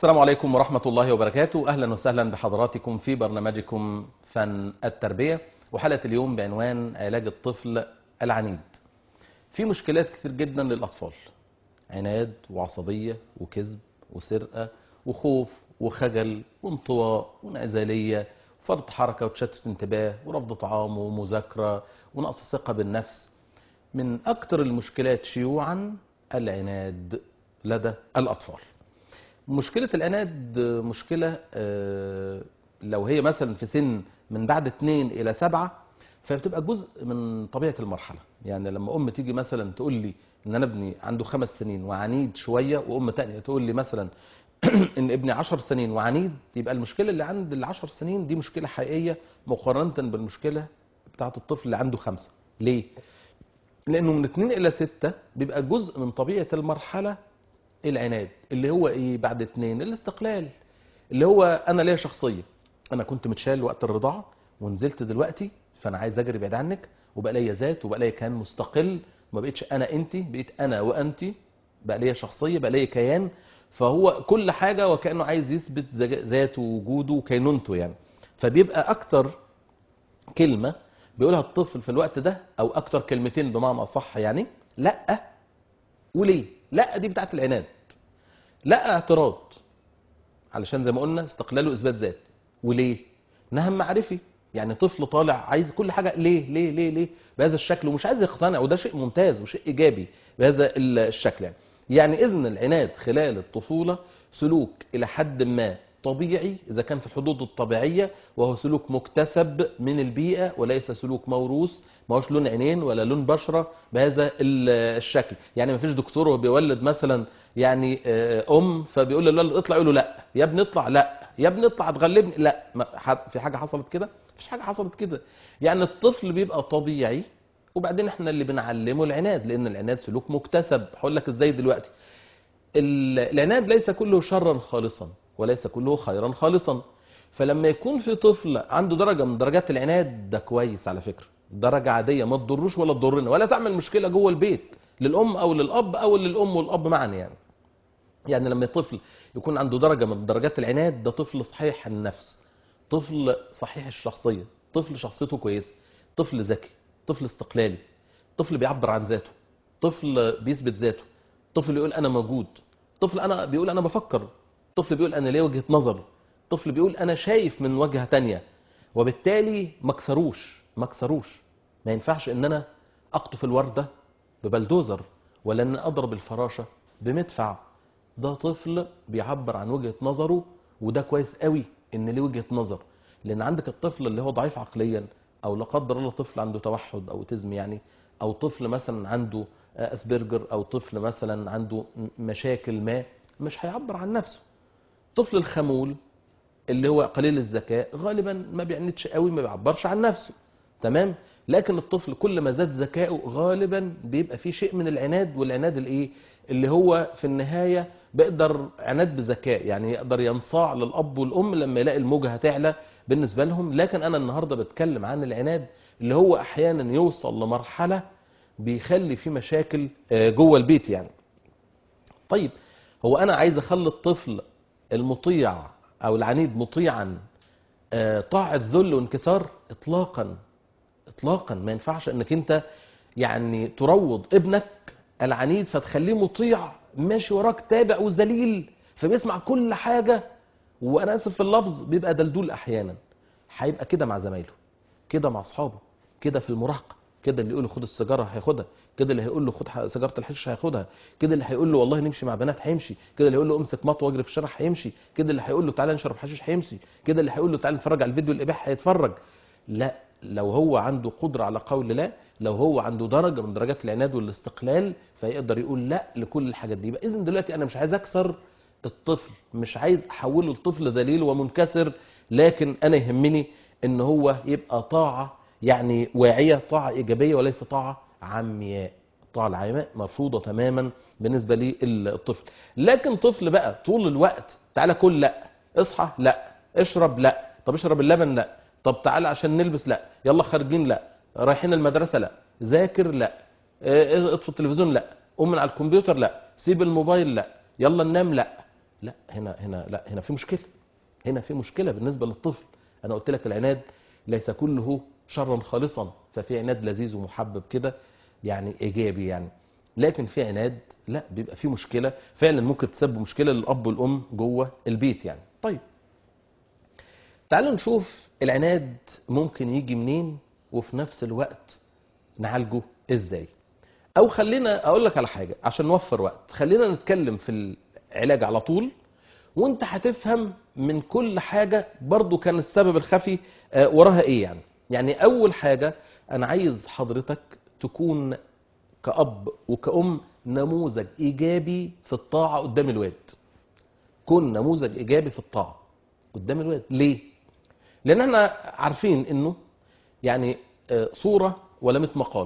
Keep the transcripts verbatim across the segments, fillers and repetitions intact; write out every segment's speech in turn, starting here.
السلام عليكم ورحمة الله وبركاته. أهلا وسهلا بحضراتكم في برنامجكم فن التربية، وحلقة اليوم بعنوان علاج الطفل العنيد. في مشكلات كتير جدا للأطفال، عناد وعصبية وكذب وسرقة وخوف وخجل وانطواء وانعزالية وفرط حركة وتشتت انتباه ورفض طعام ومذاكرة ونقص ثقة بالنفس. من أكثر المشكلات شيوعا العناد لدى الأطفال. مشكلة العناد مشكلة لو هي مثلا في سن من بعد اتنين إلى سبعة، فبتبقى جزء من طبيعة المرحلة. يعني لما أم تيجي مثلا تقول لي إن أنا ابني عنده خمس سنين وعنيد شوية، وأم تانية تقول لي مثلا إن ابني عشر سنين وعنيد، يبقى المشكلة اللي عند العشر سنين دي مشكلة حقيقية مقارنة بالمشكلة بتاعة الطفل اللي عنده خمسة. ليه؟ لأنه من اتنين إلى ستة بيبقى جزء من طبيعة المرحلة العناد، اللي هو ايه بعد اتنين؟ الاستقلال، اللي هو انا ليا شخصيه، انا كنت متشال وقت الرضاعه ونزلت دلوقتي، فانا عايز اجري بعيد عنك، وبقى ليا ذات وبقى ليا كيان مستقل، ما بقتش انا انت، بقيت انا وانت، بقى ليا شخصيه، بقى ليا كيان. فهو كل حاجه وكانه عايز يثبت ذاته ووجوده وكينونته يعني. فبيبقى اكتر كلمه بيقولها الطفل في الوقت ده، او اكتر كلمتين بمعنى اصح يعني، لا وليه. لا دي بتاعت العناد. لا اعتراض، علشان زي ما قلنا استقلال واثبات ذات. وليه؟ نهم معرفي، يعني طفل طالع عايز كل حاجه ليه ليه ليه ليه بهذا الشكل، ومش عايز يقتنع، وده شيء ممتاز وشيء ايجابي بهذا الشكل يعني. يعني اذن العناد خلال الطفوله سلوك الى حد ما طبيعي اذا كان في الحدود الطبيعيه، وهو سلوك مكتسب من البيئه وليس سلوك موروث. ما هوش لون عينين ولا لون بشره بهذا الشكل. يعني ما فيش دكتور وهو بيولد مثلا يعني ام فبيقول للولد اطلع، يقول له لا يا ابني اطلع، لا يا ابني اطلع تغلبني، لا. في حاجه حصلت كده؟ مفيش حاجه حصلت كده. يعني الطفل بيبقى طبيعي، وبعدين احنا اللي بنعلمه العناد، لان العناد سلوك مكتسب. هقول لك ازاي دلوقتي. العناد ليس كله شرا خالصا وليس كله خيرا خالصا. فلما يكون في طفل عنده درجه من درجات العناد، ده كويس على فكره، درجه عاديه ما تضروش ولا تضرنا ولا تعمل مشكله جوه البيت للام او للاب او للام والاب معا يعني. يعني لما طفل يكون عنده درجه من درجات العناد، ده طفل صحيح النفس، طفل صحيح الشخصيه، طفل شخصيته كويسه، طفل ذكي، طفل استقلالي، طفل بيعبر عن ذاته، طفل بيثبت ذاته، طفل يقول انا موجود، طفل انا بيقول انا بفكر، طفل بيقول انا ليه وجهه نظر، طفل بيقول انا شايف من وجهه تانية. وبالتالي ما كسروش ما كسروش ما ينفعش ان انا اقطف الورده ببلدوزر، ولا ان اضرب الفراشه بمدفع. ده طفل بيعبر عن وجهه نظره، وده كويس قوي ان ليه وجهه نظر. لان عندك الطفل اللي هو ضعيف عقليا، او لا قدر الله طفل عنده توحد او اوتيزم يعني، او طفل مثلا عنده اسبرجر، او طفل مثلا عنده مشاكل ما، مش هيعبر عن نفسه. الطفل الخمول اللي هو قليل الذكاء غالبا ما بيعنتش قوي، ما بيعبرش عن نفسه، تمام. لكن الطفل كل ما زاد ذكائه غالبا بيبقى فيه شيء من العناد. والعناد الايه اللي هو في النهايه بيقدر عناد بذكاء، يعني يقدر ينصاع للاب والام لما يلاقي الموجه هتعلى بالنسبه لهم. لكن انا النهارده بتكلم عن العناد اللي هو احيانا يوصل لمرحله بيخلي فيه مشاكل جوه البيت يعني. طيب هو انا عايز اخلي الطفل المطيع او العنيد مطيعا طاعة ذل وانكسار؟ اطلاقا اطلاقا. ما ينفعش انك انت يعني تروض ابنك العنيد فتخليه مطيع ماشي وراك تابع وذليل، فبيسمع كل حاجة، وانا اسف في اللفظ بيبقى دلدول احيانا. هيبقى كده مع زمايله، كده مع اصحابه، كده في المراهقه، كده اللي يقول له خد السيجاره هياخدها، كده اللي هيقول له خد سيجاره الحشيش هياخدها، كده اللي هيقول له والله نمشي مع بنات هيمشي، كده اللي هيقول له امسك مطوه واجري في الشارع هيمشي، كده اللي هيقول له تعالى نشرب حشيش هيمشي، كده اللي هيقول له تعالى نتفرج على الفيديو الاباحي هيتفرج. لا، لو هو عنده قدره على قول لا، لو هو عنده درجه من درجات العناد والاستقلال، فيقدر يقول لا لكل الحاجات دي. يبقى اذا دلوقتي انا مش عايز اكسر الطفل، مش عايز احوله لطفل ذليل ومنكسر، لكن انا يهمني ان هو يبقى طاعه يعني واعيه، طاعه ايجابيه وليس طاعه عمياء. الطاعه العمياء مرفوضه تماما بالنسبه للطفل. لكن طفل بقى طول الوقت تعالى كل لا، اصحى لا، اشرب لا، طب اشرب اللبن لا، طب تعالى عشان نلبس لا، يلا خارجين لا، رايحين المدرسه لا، ذاكر لا، اطفي التلفزيون لا، قوم من على الكمبيوتر لا، سيب الموبايل لا، يلا ننام لا، لا هنا هنا لا هنا في مشكله، هنا في مشكله بالنسبه للطفل. انا قلت لك العناد ليس كله شرا خالصا، ففي عناد لذيذ ومحبب كده يعني ايجابي يعني، لكن في عناد لا بيبقى في مشكله فعلا ممكن تسبب مشكله للاب والام جوه البيت يعني. طيب تعالوا نشوف العناد ممكن يجي منين، وفي نفس الوقت نعالجه ازاي. او خلينا اقول لك على حاجه عشان نوفر وقت، خلينا نتكلم في العلاج على طول، وانت هتفهم من كل حاجه برضو كان السبب الخفي آه، وراها ايه يعني. يعني اول حاجه انا عايز حضرتك تكون كأب وكأم نموذج ايجابي في الطاعه قدام الواد. كن نموذج ايجابي في الطاعه قدام الواد. ليه؟ لان احنا عارفين انه يعني آه، صوره ولم مقال.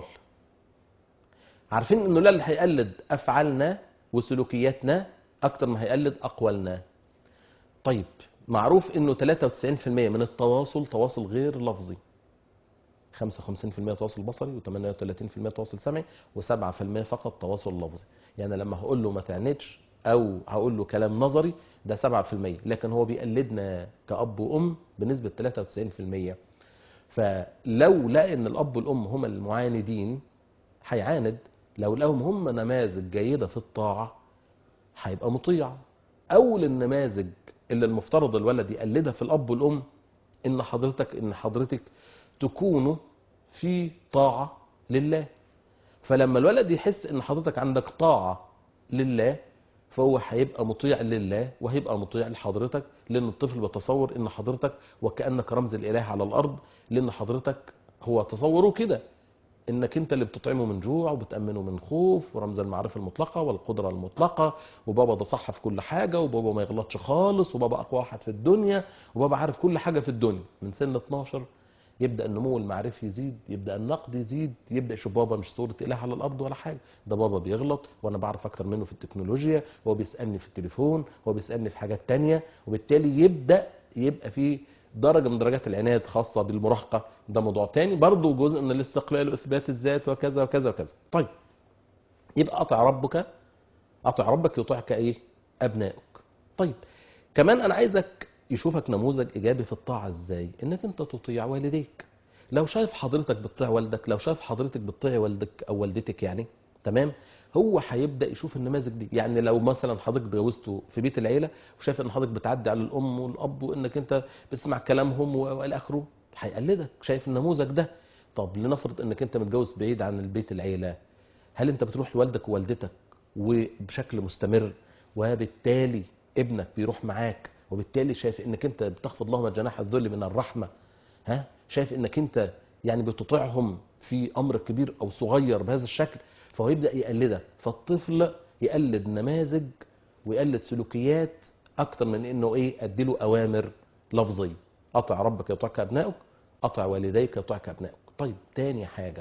عارفين انه لا اللي هيقلد افعالنا وسلوكياتنا اكتر ما هيقلد اقوالنا. طيب معروف انه ثلاثة وتسعين في المية من التواصل تواصل غير لفظي، خمسة وخمسين في المية تواصل بصري، وثمانية وثلاثين في المية تواصل سمعي، وسبعة في المية فقط تواصل لفظي. يعني لما هقول له ما تعندش او هقول له كلام نظري ده سبعة في المية، لكن هو بيقلدنا كأب وأم بنسبة ثلاثة وتسعين في المية. فلو لقى ان الأب والأم هما المعاندين هيعاند، لو لقاهم هم نماذج جيدة في الطاعة هيبقى مطيع. أول النماذج اللي المفترض الولد يقلدها في الأب والأم إن حضرتك إن حضرتك تكونوا في طاعة لله. فلما الولد يحس إن حضرتك عندك طاعة لله فهو هيبقى مطيع لله وهيبقى مطيع لحضرتك، لأن الطفل بيتصور إن حضرتك وكأنك رمز الإله على الأرض، لأن حضرتك هو تصوره كده انك انت اللي بتطعمه من جوع وبتأمنه من خوف، ورمز المعرفة المطلقة والقدرة المطلقة، وبابا ده صح في كل حاجة، وبابا ما يغلطش خالص، وبابا اقوى واحد في الدنيا، وبابا عارف كل حاجة في الدنيا. من سن اتناشر يبدأ النمو المعرفي يزيد، يبدأ النقد يزيد، يبدأ يشوف بابا مش صورة إله على الأرض ولا حاجة، ده بابا بيغلط وأنا بعرف أكتر منه في التكنولوجيا، هو بيسألني في التليفون، هو بيسألني في حاجات تانية، وبالتالي يبدأ يبقى فيه درجة من درجات العناد خاصة بالمراهقة. ده موضوع تاني برضه، جزء من الاستقلال واثبات الذات وكذا وكذا وكذا. طيب يبقى اطع ربك، اطع ربك يطيعك ايه؟ ابنائك. طيب كمان انا عايزك يشوفك نموذج ايجابي في الطاعه ازاي؟ انك انت تطيع والديك. لو شايف حضرتك بتطيع والدك، لو شايف حضرتك بتطيع والدك او والدتك يعني، تمام، هو هيبدا يشوف النماذج دي. يعني لو مثلا حضرتك اتجوزته في بيت العيله وشايف ان حضرتك بتعدي على الام والاب وانك انت بتسمع كلامهم والى اخره، هيقلدك، شايف النموذج ده. طب لنفرض انك انت متجوز بعيد عن البيت العيله، هل انت بتروح لوالدك ووالدتك وبشكل مستمر، وبالتالي ابنك بيروح معاك، وبالتالي شايف انك انت بتخفض لهم جناح الذل من الرحمه، ها، شايف انك انت يعني بتطيعهم في امر كبير او صغير بهذا الشكل، فهو يبدا يقلدك. فالطفل يقلد نماذج ويقلد سلوكيات اكتر من انه ايه اديله اوامر لفظيه. اطع ربك يطيعك ابنائك، اطع والديك يطيعك ابنائك. طيب تاني حاجه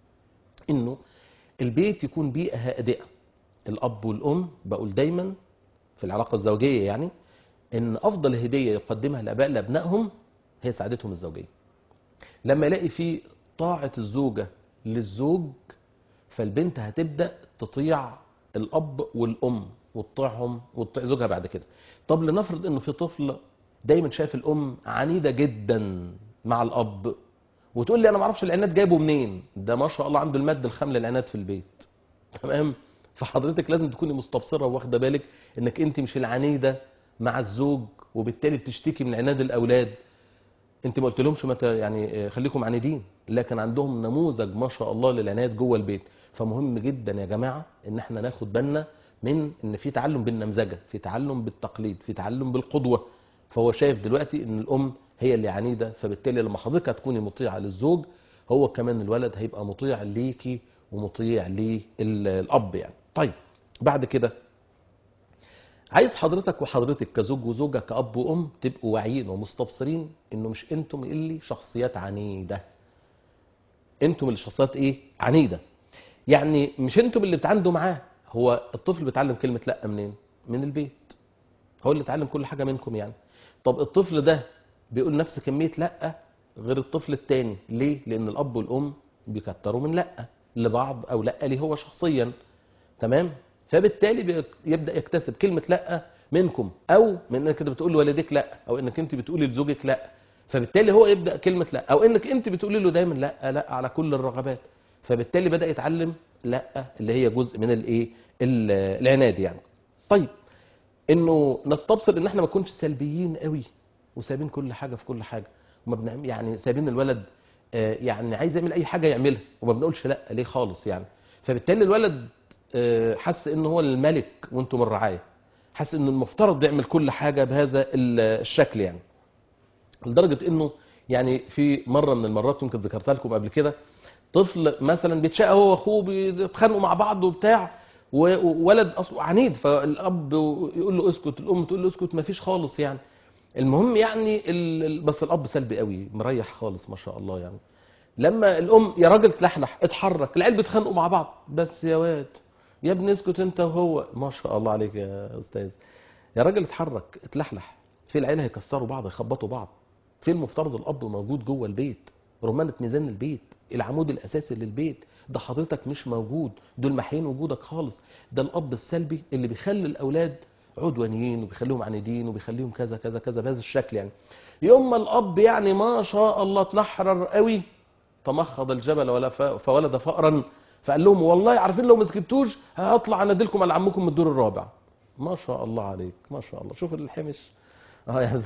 انه البيت يكون بيئه هادئه. الاب والام بقول دايما في العلاقه الزوجيه يعني ان افضل هديه يقدمها الاباء لابنائهم هي سعادتهم الزوجيه. لما يلاقي في طاعه الزوجه للزوج، فالبنت هتبدا تطيع الاب والام وتطيعهم وتطيع زوجها بعد كده. طب لنفرض انه في طفل دايما شايف الام عنيده جدا مع الاب، وتقول لي انا ما اعرفش العناد جايبه منين، ده ما شاء الله عنده الماده الخام للعناد في البيت، تمام. فحضرتك لازم تكوني مستبصره واخده بالك انك انت مش العنيده مع الزوج، وبالتالي بتشتكي من عناد الاولاد. انت ما قلتلهمش متى يعني خليكم عنيدين، لكن عندهم نموذج ما شاء الله للعناد جوه البيت. فمهم جدا يا جماعه ان احنا ناخد بالنا من ان في تعلم بالنمذجه، في تعلم بالتقليد، في تعلم بالقدوه. فهو شايف دلوقتي ان الام هي اللي عنيده، فبالتالي لما حضرتك هتكوني مطيعه للزوج، هو كمان الولد هيبقى مطيع ليكي ومطيع للاب يعني. طيب بعد كده عايز حضرتك وحضرتك كزوج وزوجة كأب وأم تبقوا واعيين ومستبصرين انه مش انتم اللي شخصيات عنيدة. انتم اللي شخصيات ايه؟ عنيدة. يعني مش انتم اللي بتعاندوا معاه، هو الطفل بيتعلم كلمة لا منين؟ من البيت. هو اللي اتعلم كل حاجة منكم يعني. طب الطفل ده بيقول نفس كمية لا غير الطفل التاني، ليه؟ لأن الأب والأم بيكتروا من لا لبعض أو لا ليه هو شخصيا، تمام. فبالتالي يبدا يكتسب كلمه لا منكم، او من انك انت بتقول لوالديك لا، او انك انت بتقولي لزوجك لا. فبالتالي هو يبدا كلمه لا، او انك انت بتقولي له دايما لا لا على كل الرغبات. فبالتالي بدا يتعلم لا اللي هي جزء من الايه، العناد يعني. طيب، انه نستبصر ان احنا ما نكونش سلبيين قوي وسايبين كل حاجه في كل حاجه، وما بنعمل يعني سايبين الولد آه، يعني عايز يعمل اي حاجه يعملها وما بنقولش لا ليه خالص يعني. فبالتالي الولد آه، حس ان هو الملك وانتم الرعايه، حس ان المفترض يعمل كل حاجه بهذا الشكل يعني. لدرجه انه يعني في مره من المرات يمكن ذكرتها لكم قبل كده، طفل مثلا بيتشقى هو واخوه بيتخانقوا مع بعض وبتاع، وولد اصله عنيد، فالاب يقول له اسكت، الام تقول له اسكت، مفيش خالص يعني. المهم يعني ال... بس الاب سلبي قوي مريح خالص ما شاء الله يعني. لما الام يا راجل تلحلح اتحرك، العيال بيتخانقوا مع بعض، بس يا واد يا ابني اسكت انت وهو، ما شاء الله عليك يا استاذ، يا راجل اتحرك اتلحلح، في العيله هيكسروا بعض يخبطوا بعض. في المفترض الاب موجود جوه البيت، رمانه ميزان البيت، العمود الاساسي للبيت، ده حضرتك مش موجود، دول محين وجودك خالص. ده الاب السلبي اللي بيخلي الاولاد عدوانيين وبيخليهم عنيدين وبيخليهم كذا كذا كذا بهذا الشكل يعني. يوم ما الاب يعني ما شاء الله اتنحرر قوي، تمخض الجبل ولا فولد فأرا، فقال لهم والله عارفين لو ما سكتوش هطلع انادلكم على عمكم من الدور الرابع. ما شاء الله عليك، ما شاء الله، شوف الحمش. اه يعني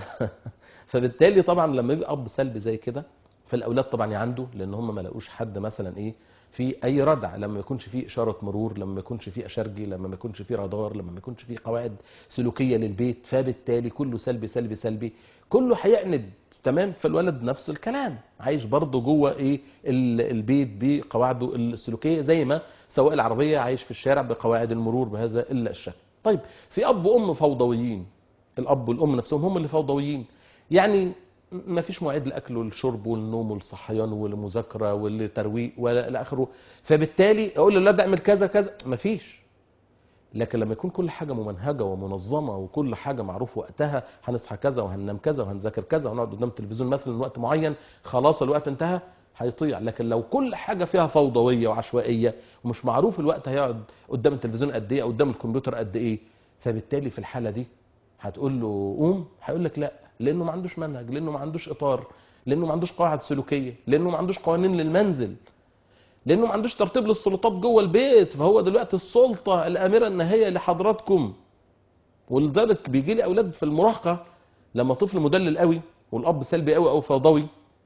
فبالتالي طبعا لما يبقى اب سلبي زي كده، فالاولاد طبعا يعندوا، لان هم ما لاقوش حد مثلا ايه في اي ردع، لما ما يكونش في اشاره مرور، لما ما يكونش في اشرجي، لما ما يكونش في رادار، لما ما يكونش في قواعد سلوكيه للبيت، فبالتالي كله سلبي سلبي سلبي، كله هيعند. تمام. فالولد نفس الكلام عايش برضه جوه ايه البيت بقواعده السلوكيه، زي ما سواق العربيه عايش في الشارع بقواعد المرور بهذا الشكل. طيب، في اب وام فوضويين، الاب والام نفسهم هم اللي فوضويين، يعني ما فيش مواعيد الاكل والشرب والنوم والصحيان والمذاكره والترويق ولا الى اخره. فبالتالي اقول للولاد اعمل كذا كذا، ما فيش. لكن لما يكون كل حاجه ممنهجه ومنظمه وكل حاجه معروف وقتها، هنصحى كذا وهننام كذا وهنذاكر كذا وهنقعد قدام التلفزيون مثلا وقت معين، خلاص الوقت انتهى هيطيع. لكن لو كل حاجه فيها فوضويه وعشوائيه ومش معروف الوقت هيقعد قدام التلفزيون قد ايه او قدام الكمبيوتر قد ايه، فبالتالي في الحاله دي هتقول له قوم، هيقول لك لا، لانه ما عندوش منهج، لانه ما عندوش اطار، لانه ما عندوش قواعد سلوكيه، لانه ما عندوش قوانين للمنزل، لانه ما عندوش ترتيب للسلطات جوه البيت. فهو دلوقتي السلطه الامره الناهيه لحضراتكم. ولذلك بيجي لي اولاد في المراهقه لما طفل مدلل قوي والاب سلبي قوي او فوضوي،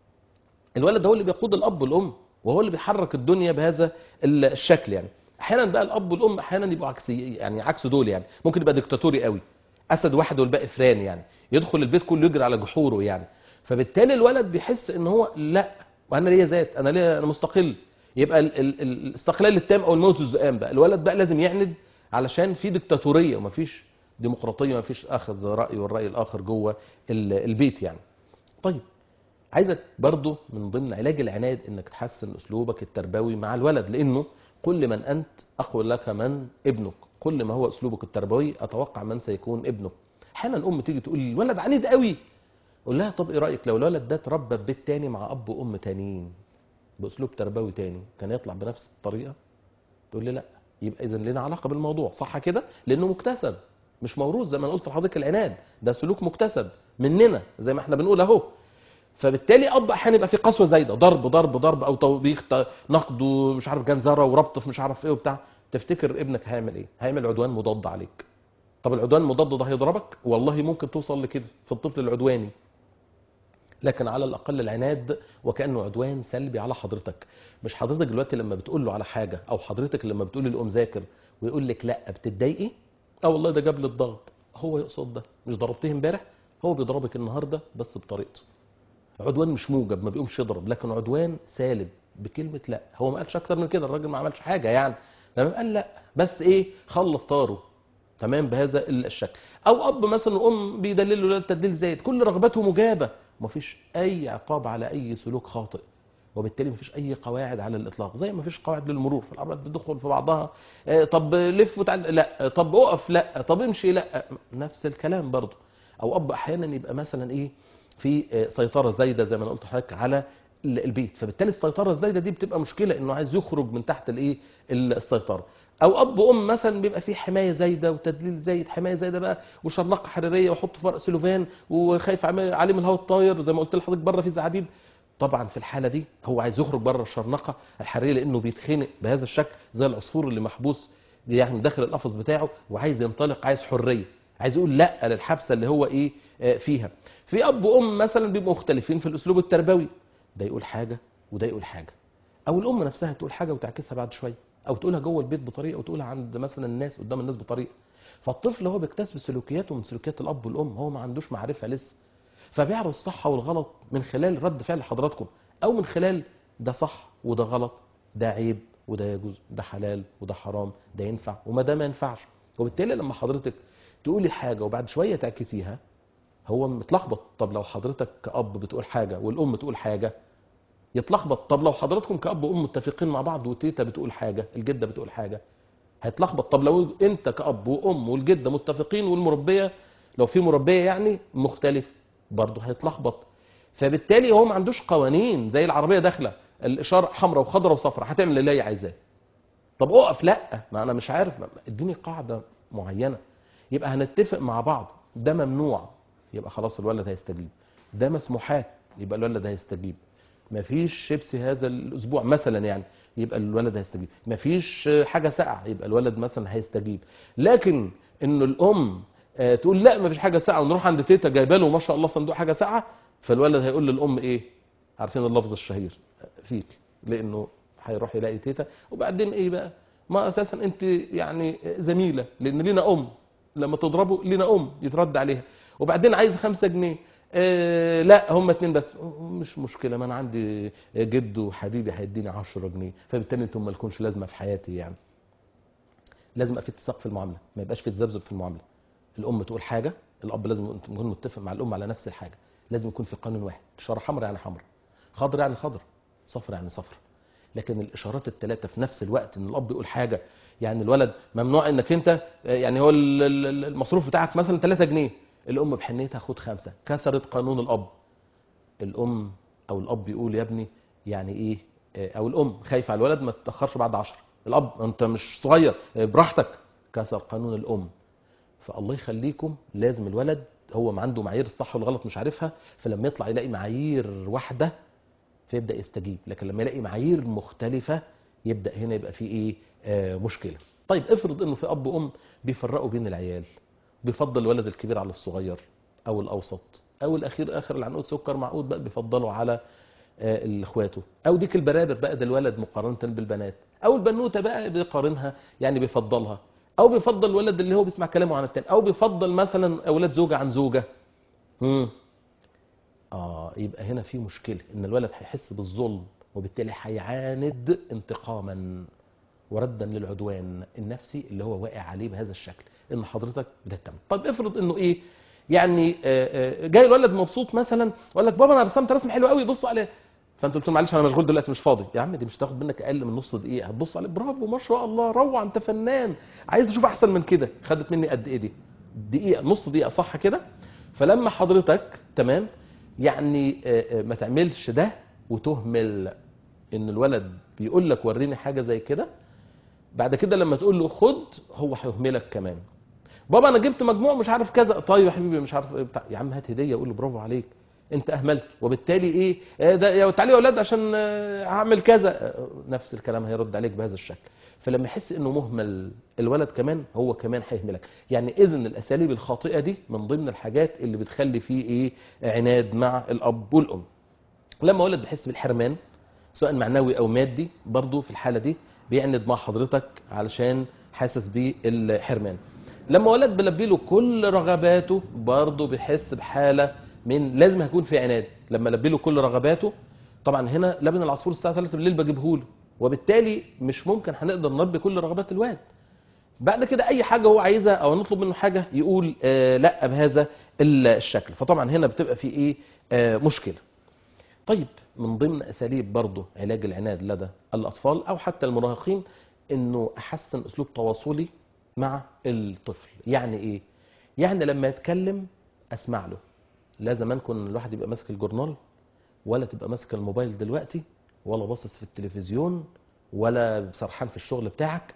الولد هو اللي بيقود الاب والام، وهو اللي بيحرك الدنيا بهذا الشكل يعني. احيانا بقى الاب والام احيانا يبقوا عكسي، يعني عكس دول، يعني ممكن يبقى ديكتاتوري قوي، اسد واحد والباقي فران يعني، يدخل البيت كله يجري على جحوره يعني. فبالتالي الولد بيحس ان هو لا، وانا ليا ذات، انا ليا، انا مستقل. يبقى ال ال الاستقلال التام او الموت الزقام بقى، الولد بقى لازم يعند علشان في ديكتاتوريه ومفيش ديمقراطيه، مفيش اخذ راي والراي الاخر جوه البيت يعني. طيب، عايزك برضو من ضمن علاج العناد انك تحسن اسلوبك التربوي مع الولد، لانه كل من انت اقول لك من ابنك، كل ما هو اسلوبك التربوي اتوقع من سيكون ابنك. احيانا الام تيجي تقول لي الولد عنيد قوي، اقول لها طب ايه رايك لو الولد ده اتربى في بيت تاني مع اب وام تانيين باسلوب تربوي تاني، كان يطلع بنفس الطريقه؟ تقول لي لا. يبقى اذا لنا علاقه بالموضوع، صح كده؟ لانه مكتسب مش موروث، زي ما انا قلت لحضرتك العناد ده سلوك مكتسب مننا زي ما احنا بنقول اهو. فبالتالي اب احيانا يبقى في قسوه زايده، ضرب ضرب ضرب او توبيخ نقد ومش عارف جنزره وربط في مش عارف ايه وبتاع، تفتكر ابنك هيعمل ايه؟ هيعمل عدوان مضاد عليك. طب العدوان المضاد ده هيضربك؟ والله ممكن توصل لكده في الطفل العدواني، لكن على الاقل العناد وكانه عدوان سلبي على حضرتك. مش حضرتك دلوقتي لما بتقول له على حاجه، او حضرتك لما بتقول للام ذاكر ويقول لك لا بتتضايقي؟ اه والله ده جاب لي الضغط، هو يقصد ده. مش ضربتيه امبارح؟ هو بيضربك النهارده بس بطريقته. عدوان مش موجب، ما بيقومش يضرب، لكن عدوان سالب بكلمه لا. هو ما قالش اكتر من كده، الراجل ما عملش حاجه يعني، لما قال لا بس ايه، خلص طاره. تمام بهذا الشكل. او اب مثلا وام بيدللوا له التدليل زايد، كل رغبته مجابه، ومفيش اي عقاب على اي سلوك خاطئ، وبالتالي مفيش اي قواعد على الاطلاق، زي ما فيش قواعد للمرور، فالعربيات بتدخل في بعضها، آه طب لف وتعال لا، طب اقف لا، طب امشي لا، نفس الكلام برضه. او اب احيانا يبقى مثلا ايه، في سيطره زايده زي ما انا قلت لحضرتك على البيت، فبالتالي السيطره الزايده دي بتبقى مشكله، انه عايز يخرج من تحت الايه السيطره. او اب وام مثلا بيبقى فيه حمايه زايده وتدليل زايد، حمايه زايده بقى وشرنقه حراريه وحط في ورق سلوفان وخايف عليه من الهواء الطاير زي ما قلت لحضرتك بره في زعابيب. طبعا في الحاله دي هو عايز يخرج بره الشرنقه الحراريه لانه بيتخنق بهذا الشكل زي العصفور اللي محبوس يعني داخل القفص بتاعه وعايز ينطلق، عايز حريه، عايز يقول لا للحبسه اللي هو ايه فيها. في اب وام مثلا بيبقوا مختلفين في الاسلوب التربوي، ده يقول حاجه وده يقول حاجه، او الام نفسها تقول حاجه وتعكسها بعد شويه، او تقولها جوه البيت بطريقه وتقولها عند مثلا الناس قدام الناس بطريقه. فالطفل هو بيكتسب سلوكياته من سلوكيات الاب والام، هو ما عندوش معرفه لسه، فبيعرف الصح والغلط من خلال رد فعل حضراتكم، او من خلال ده صح وده غلط، ده عيب وده يجوز، ده حلال وده حرام، ده ينفع وما ده ما ينفعش. وبالتالي لما حضرتك تقولي حاجه وبعد شويه تعكسيها هو متلخبط. طب لو حضرتك كأب بتقول حاجه والام تقول حاجه يتلخبط. طب لو حضراتكم كأب وام متفقين مع بعض وتيتا بتقول حاجه الجده بتقول حاجه هيتلخبط. طب لو انت كأب وام والجده متفقين والمربيه لو في مربيه يعني مختلف برضه هيتلخبط. فبالتالي هو ما عندوش قوانين زي العربيه داخله الاشاره حمراء وخضراء وصفراء هتعمل اللي هي عايزاه. طب اقف، لا ما انا مش عارف، اديني قاعده معينه. يبقى هنتفق مع بعض ده ممنوع يبقى خلاص الولد هيستجيب، ده مسموحات يبقى الولد هيستجيب، مفيش شيبسي هذا الاسبوع مثلا يعني يبقى الولد هيستجيب، مفيش حاجه ساقعه يبقى الولد مثلا هيستجيب. لكن انه الام تقول لا مفيش حاجه ساقعه ونروح عند تيتا جايبه له ما شاء الله صندوق حاجه ساقعه، فالولد هيقول للام ايه؟ عارفين اللفظ الشهير فيك، لانه هيروح يلاقي تيتا وبعدين ايه بقى؟ ما اساسا انت يعني زميله لان لينا ام، لما تضربه لينا ام يترد عليها، وبعدين عايز خمسة جنيه آه لا هم اتنين بس، مش مشكله ما انا عندي جد وحبيبي هيديني عشرة جنيه، فبالتالي انتم ما لكمش لازمه في حياتي. يعني لازم يبقى في اتساق في المعامله، ما يبقاش في تذبذب في المعامله. الام تقول حاجه الاب لازم يكون متفق مع الام على نفس الحاجه، لازم يكون في قانون واحد، اشاره حمراء يعني حمراء، خضر يعني خضر، صفر يعني صفر. لكن الاشارات الثلاثه في نفس الوقت ان الاب يقول حاجه، يعني الولد ممنوع انك انت يعني هو المصروف بتاعك مثلا ثلاثة جنيه، الام بحنيتها خد خمسة، كسرت قانون الاب. الام او الاب يقول يا ابني يعني ايه، او الام خايفه على الولد ما تتاخرش بعد عشرة، الاب انت مش صغير براحتك، كسر قانون الام. فالله يخليكم لازم الولد هو ما عنده معايير الصح والغلط مش عارفها، فلما يطلع يلاقي معايير واحده فيبدا يستجيب، لكن لما يلاقي معايير مختلفه يبدا هنا يبقى في ايه؟ آه مشكله. طيب افرض انه في اب وام بيفرقوا بين العيال، بيفضل الولد الكبير على الصغير او الاوسط او الاخير اخر العنقود سكر معقود بقى بيفضلوا على آه اخواته، او ديك البرابر بقى ده الولد مقارنه بالبنات، او البنوته بقى بيقارنها يعني بيفضلها، او بيفضل الولد اللي هو بيسمع كلامه عن التاني، او بيفضل مثلا اولاد زوجه عن زوجه. امم اه يبقى هنا في مشكله ان الولد هيحس بالظلم وبالتالي هيعاند انتقاما وردا للعدوان النفسي اللي هو واقع عليه بهذا الشكل ان حضرتك بتهتم. طب افرض انه ايه يعني آآ آآ جاي الولد مبسوط مثلا وقال لك بابا انا رسمت رسم حلو قوي بص عليه، فانت قلت له معلش انا مشغول دلوقتي مش فاضي. يا عم دي مش تاخد منك اقل من نص دقيقه، هتبص عليه برافو ما شاء الله روعه انت فنان، عايز اشوف احسن من كده. خدت مني قد ايه دي؟ دقيقه، نص دقيقه، صح كده؟ فلما حضرتك تمام يعني ما تعملش ده وتهمل ان الولد بيقول لك وريني حاجه زي كده، بعد كده لما تقول له خد هو هيهملك كمان. بابا انا جبت مجموع مش عارف كذا، طيب يا حبيبي مش عارف ايه بتاع، يا عم هات هديه قول له برافو عليك انت اهملت، وبالتالي ايه آه ده يا تعالى يا اولاد عشان آه هعمل كذا، آه نفس الكلام هيرد عليك بهذا الشكل. فلما يحس انه مهمل الولد كمان هو كمان هيهملك. يعني اذن الاساليب الخاطئه دي من ضمن الحاجات اللي بتخلي فيه ايه عناد مع الاب والام. لما ولد بيحس بالحرمان سواء معنوي او مادي برضه في الحاله دي بيعند مع حضرتك علشان حاسس بالحرمان. لما ولد بلبي له كل رغباته برضه بيحس بحاله من لازم هيكون في عناد. لما لبي له كل رغباته طبعا هنا لبن العصفور الساعه ثلاثة بالليل بجيبه له، وبالتالي مش ممكن هنقدر نلبي كل رغبات الواد. بعد كده اي حاجه هو عايزها او نطلب منه حاجه يقول آه لا بهذا الشكل، فطبعا هنا بتبقى في ايه آه مشكله. طيب من ضمن اساليب برضه علاج العناد لدى الاطفال او حتى المراهقين انه احسن اسلوب تواصلي مع الطفل. يعني ايه؟ يعني لما يتكلم اسمع له. لا زمان كن الواحد يبقى ماسك الجورنال ولا تبقى ماسك الموبايل دلوقتي ولا باصص في التلفزيون ولا سرحان في الشغل بتاعك،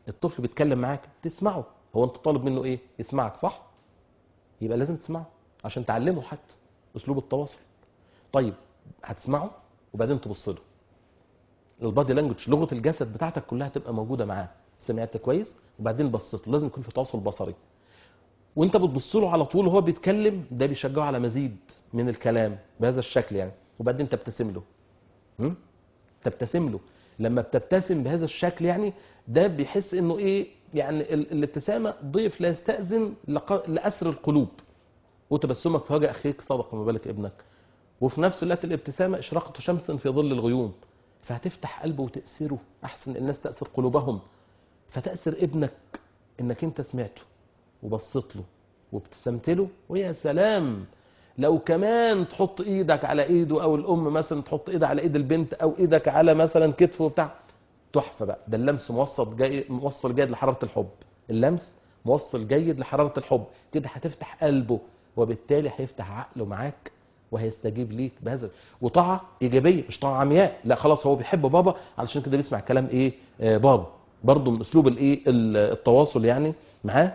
الطفل بيتكلم معاك تسمعه. هو انت طالب منه ايه؟ يسمعك، صح؟ يبقى لازم تسمعه عشان تعلمه حتى اسلوب التواصل. طيب هتسمعه وبعدين تبص له. البادي لانجوج، لغه الجسد بتاعتك كلها تبقى موجوده معاه. سمعت كويس وبعدين بصيت له، لازم يكون في تواصل بصري. وانت بتبص له على طول وهو بيتكلم، ده بيشجعه على مزيد من الكلام بهذا الشكل يعني. وبعدين تبتسم له. م? تبتسم له. لما بتبتسم بهذا الشكل يعني ده بيحس انه ايه يعني ال- الابتسامه ضيف لا يستأذن لق- لأسر القلوب. وتبسمك في وجه اخيك صدقه، ما بالك ابنك. وفي نفس الوقت الابتسامه اشراقه شمس في ظل الغيوم، فهتفتح قلبه وتأسره. احسن الناس تأسر قلوبهم، فتأسر ابنك انك انت سمعته وبصيت له وابتسمت له. ويا سلام لو كمان تحط ايدك على ايده، او الام مثلا تحط ايدها على ايد البنت، او ايدك على مثلا كتفه وبتاع. تحفه بقى. ده اللمس موصل جاي موصل جيد لحراره الحب. اللمس موصل جيد لحراره الحب. كده هتفتح قلبه، وبالتالي هيفتح عقله معاك وهيستجيب ليك بهذا. وطاعه ايجابيه مش طاعه عمياء، لا خلاص هو بيحب بابا علشان كده بيسمع كلام ايه آه بابا. برضه من اسلوب الايه التواصل يعني معاه،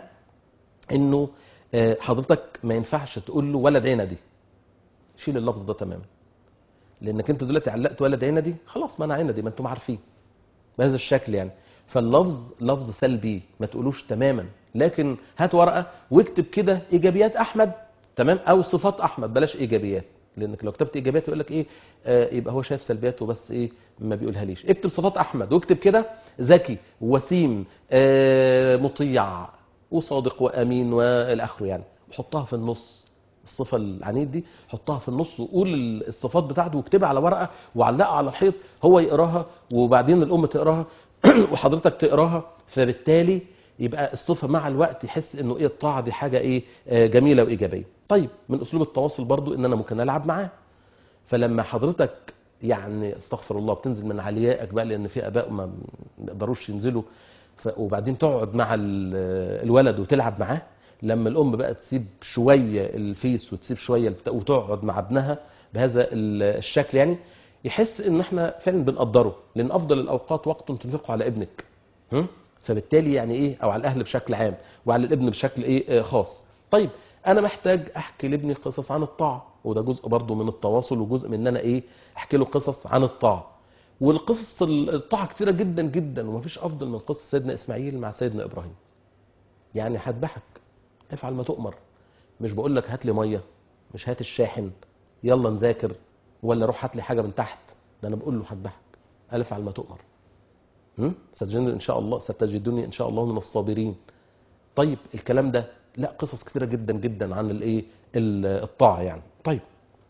انه آه، حضرتك ما ينفعش تقول له ولد عندي. شيل اللفظ ده تماما، لانك انت دلوقتي علقت ولد عندي، خلاص ما انا عندي، ما انتم عارفين بهذا الشكل يعني. فاللفظ لفظ سلبي ما تقولوش تماما. لكن هات ورقه واكتب كده ايجابيات احمد، تمام، او صفات احمد، بلاش ايجابيات، لانك لو كتبت ايجابيات يقول لك ايه آه يبقى هو شايف سلبياته بس ايه ما بيقولها ليش. اكتب صفات احمد واكتب كده ذكي وسيم آه مطيع وصادق وامين والى اخره يعني. وحطها في النص. الصفه العنيد دي حطها في النص، وقول الصفات بتاعته واكتبها على ورقه وعلقها على الحيط، هو يقراها وبعدين الام تقراها وحضرتك تقراها. فبالتالي يبقى الصفه مع الوقت يحس انه ايه الطاعه دي حاجه ايه آه جميله وايجابيه. طيب من اسلوب التواصل برضو ان انا ممكن العب معاه. فلما حضرتك يعني استغفر الله بتنزل من عليائك بقى، لان في اباء ما بيقدروش ينزلوا، ف- وبعدين تقعد مع ال- الولد وتلعب معاه. لما الام بقى تسيب شويه الفيس وتسيب شويه البتاع وتقعد مع ابنها بهذا ال- الشكل يعني، يحس ان احنا فعلا بنقدره. لان افضل الاوقات وقت تنفقه على ابنك. هم؟ فبالتالي يعني ايه، او على الاهل بشكل عام وعلى الابن بشكل ايه آه، خاص. طيب انا محتاج احكي لابني قصص عن الطاعه، وده جزء برضو من التواصل، وجزء من ان انا ايه احكي له قصص عن الطاعه. والقصص الطاعه كتيره جدا جدا، ومفيش افضل من قصه سيدنا اسماعيل مع سيدنا ابراهيم. يعني هذبحك، افعل ما تؤمر. مش بقول لك هات لي ميه، مش هات الشاحن، يلا نذاكر، ولا روح هات لي حاجه من تحت. ده انا بقول له هذبحك، قال افعل ما تؤمر. هم؟ ستجدني ان شاء الله ستجدني ان شاء الله من الصابرين. طيب الكلام ده لا قصص كتيره جدا جدا عن الايه الطاعه يعني. طيب